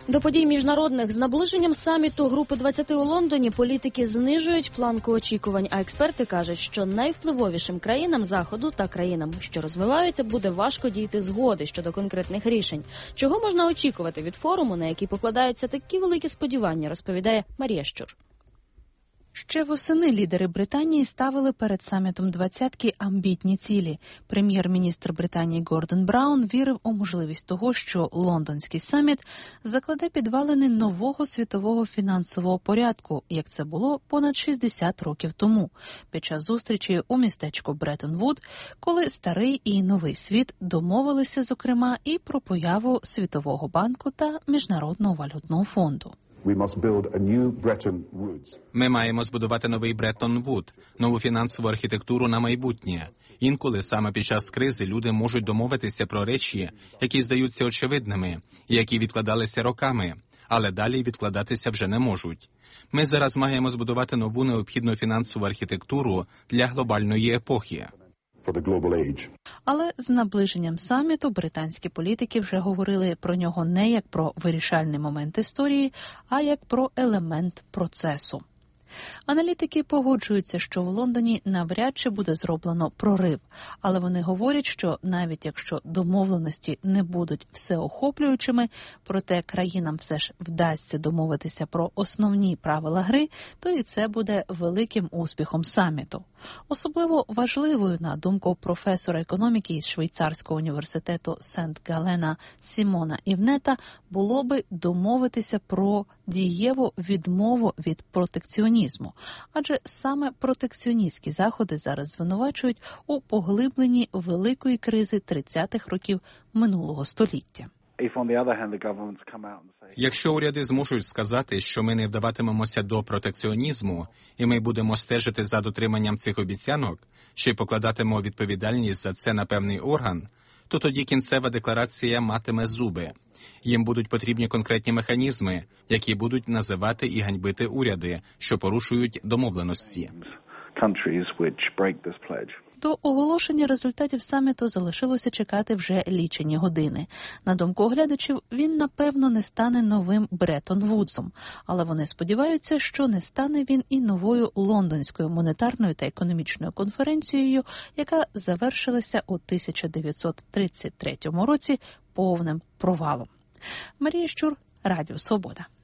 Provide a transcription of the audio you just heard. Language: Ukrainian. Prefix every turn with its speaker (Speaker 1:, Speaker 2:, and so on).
Speaker 1: До подій міжнародних з наближенням саміту Групи 20 у Лондоні політики знижують планку очікувань, а експерти кажуть, що найвпливовішим країнам Заходу та країнам, що розвиваються, буде важко дійти згоди щодо конкретних рішень. Чого можна очікувати від форуму, на який покладаються такі великі сподівання, розповідає Марія Щур.
Speaker 2: Ще восени лідери Британії ставили перед самітом двадцятки амбітні цілі. Прем'єр-міністр Британії Гордон Браун вірив у можливість того, що лондонський саміт закладе підвалини нового світового фінансового порядку, як це було понад 60 років тому, під час зустрічі у містечку Бреттон-Вуд, коли старий і новий світ домовилися, зокрема, і про появу Світового банку та Міжнародного валютного фонду.
Speaker 3: Ми маємо збудувати новий Бреттон-Вуд, нову фінансову архітектуру на майбутнє. Інколи саме під час кризи люди можуть домовитися про речі, які здаються очевидними, і які відкладалися роками, але далі відкладатися вже не можуть. Ми зараз маємо збудувати нову необхідну фінансову архітектуру для глобальної епохи.
Speaker 2: Але з наближенням саміту британські політики вже говорили про нього не як про вирішальний момент історії, а як про елемент процесу. Аналітики погоджуються, що в Лондоні навряд чи буде зроблено прорив, але вони говорять, що навіть якщо домовленості не будуть всеохоплюючими, проте країнам все ж вдасться домовитися про основні правила гри, то і це буде великим успіхом саміту. Особливо важливою, на думку професора економіки із Швейцарського університету Сент-Галена Сімона Івнета, було би домовитися про дієву відмову від протекціонізму. Адже саме протекціоністські заходи зараз звинувачують у поглибленні великої кризи 30-х років минулого століття.
Speaker 3: Якщо уряди зможуть сказати, що ми не вдаватимемося до протекціонізму, і ми будемо стежити за дотриманням цих обіцянок, що й покладатимемо відповідальність за це на певний орган, то тоді кінцева декларація матиме зуби. Їм будуть потрібні конкретні механізми, які будуть називати і ганьбити уряди, що порушують домовленості.
Speaker 2: До оголошення результатів саміту залишилося чекати вже лічені години. На думку оглядачів, він, напевно, не стане новим Бреттон-Вудсом, але вони сподіваються, що не стане він і новою лондонською монетарною та економічною конференцією, яка завершилася у 1933 році повним провалом. Марія Щур, Радіо Свобода.